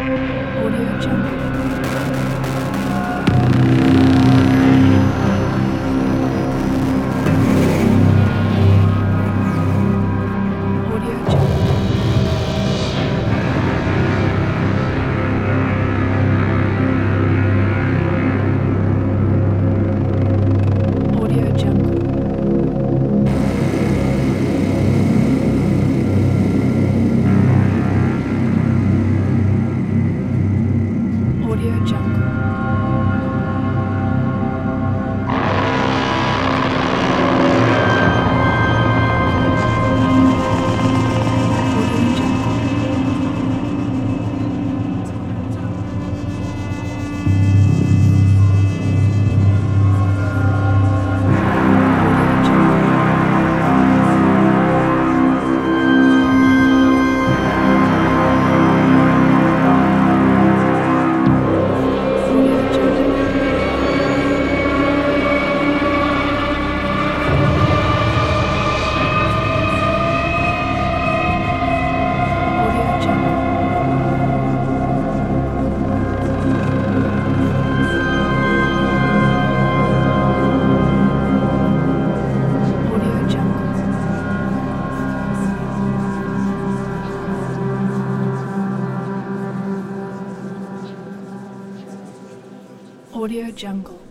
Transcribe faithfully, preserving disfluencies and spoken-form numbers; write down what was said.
Audio Jungle. Audio Jungle. Audio Jungle. Audio Jungle. Audio Jungle. Audio Jungle. Audio Jungle. Audio Jungle. Audio Jungle. Audio Jungle.